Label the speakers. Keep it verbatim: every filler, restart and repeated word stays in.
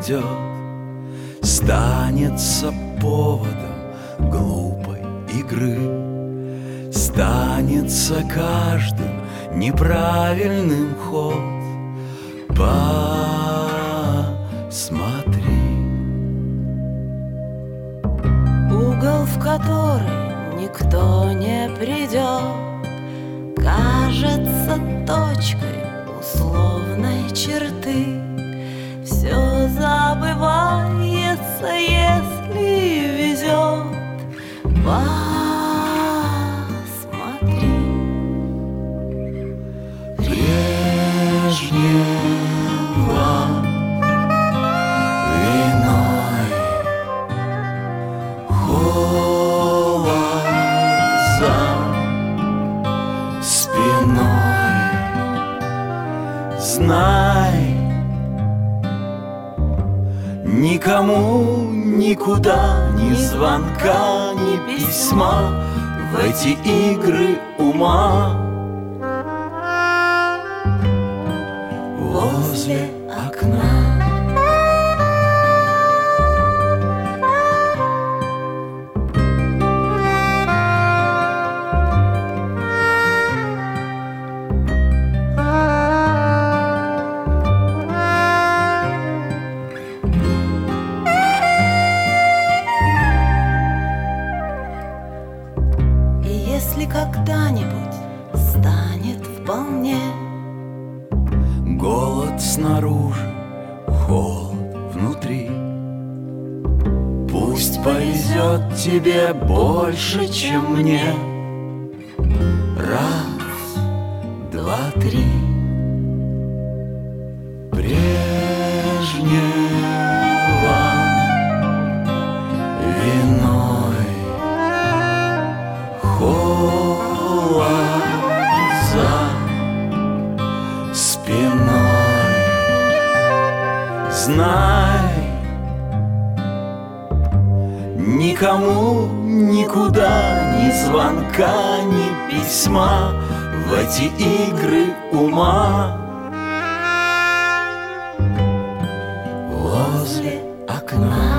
Speaker 1: придет, станется поводом глупой игры, станется каждым неправильным ход. Посмотри.
Speaker 2: Угол, в который никто не придет, кажется точкой условной черты. Все забывается, если везет. Посмотри.
Speaker 1: Прежнего виной холод за спиной. Знай, никому никуда ни звонка, ни письма в эти игры ума. Возле окна
Speaker 2: Если когда-нибудь станет вполне
Speaker 1: голод снаружи, холод внутри, пусть повезет тебе больше, чем мне. Раз, два, три. Прежнего виной холод за спиной. Знай, никому никуда ни звонка, ни письма в эти игры ума. Возле окна